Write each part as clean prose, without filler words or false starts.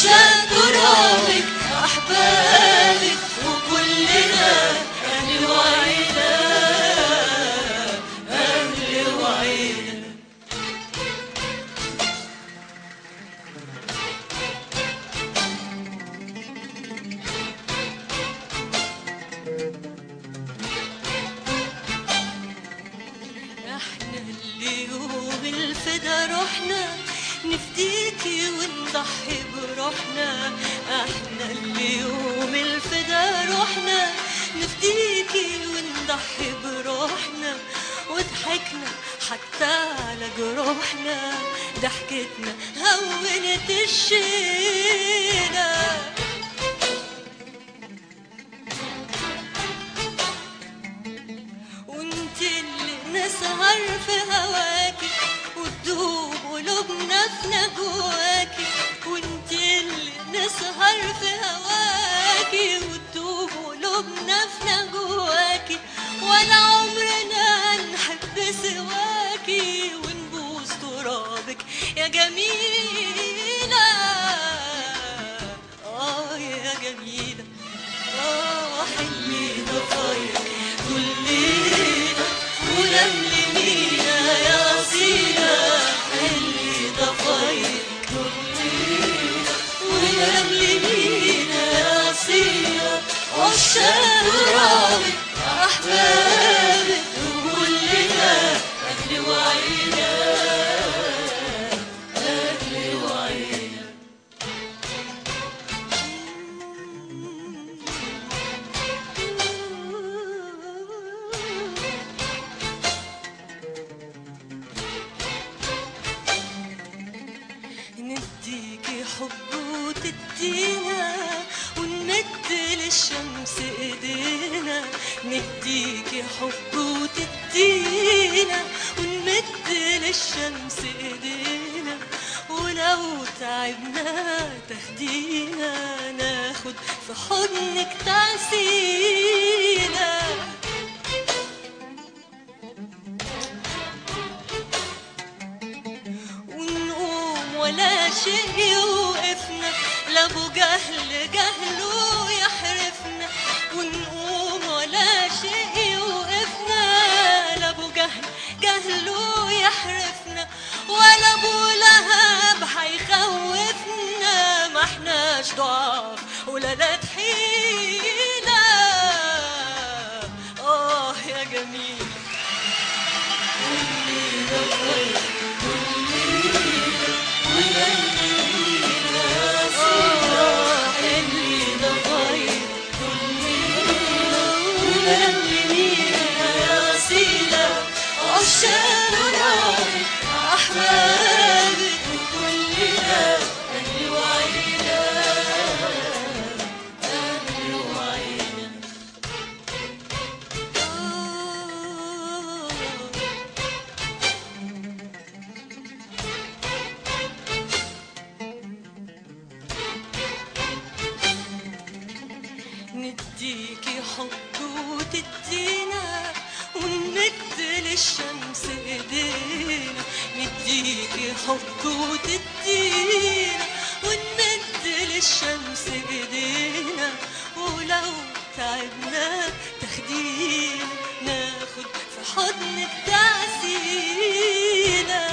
عشان ترابك أحبابك وكلنا أهل وعيلة أهل وعيلة. احنا اللي يوم الفدا روحنا نفديكي ونضحي بروحنا. احنا اللي يوم الفدا روحنا نفديكي ونضحي بروحنا. وضحكنا حتى على جروحنا، ضحكتنا هونت الشيلة. وانت اللي نسهر في هواكي وتدوب قلوبنا في نجواكي. وانت اللي نسهر في هواكي وتدوب قلوبنا في نجواكي. ولا عمرنا نحب سواكي ونبوس ترابك يا جميلة. يا جميلة حلي ضفايرك كلنا ولملمينا يا أصيلة. حلي ضفايرك كلنا ولملمينا يا أصيلة. عشان ترابك أحبابك وكلنا أهل وعيلة أهل وعيلة. نديكي حب وتدينا ونمد للشمس ايدينا. نديكي حب وتدينا ونمد للشمس ايدينا. ولو تعبنا تهدينا ناخد في حضنك تعسينا. ولا شيء يوقفنا لا ابو جهل جهله يحرفنا. ونقوم ولا شيء يوقفنا لا ابو جهل جهله يحرفنا. ولا ابو لهب هيخوفنا ما احناش ضعاف ولا لا تحيلة. يا جميل عشان ترابك أحبابك وكلنا أهل وعيلة أهل وعيلة. نديكي حب وتدينا ونمد للشمس ايدينا. نديكي حب وتدينا ونمد للشمس ايدينا. ولو تعبنا تاخدينا ناخد في حضنك تعسينا.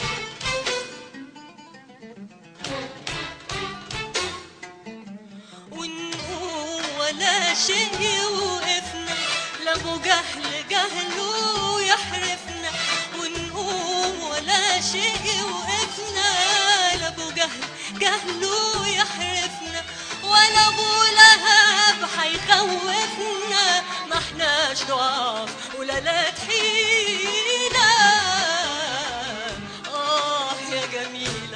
ونقوم ولا شيء يوقفنا لا ابو جهل جهله يحرفنا. ونقوم ولا شيء يوقفنا لا ابو جهل جهله يحرفنا. ولا ابو لهب هيخوفنا ما احناش ضعاف ولا لا تحيلة. يا جميل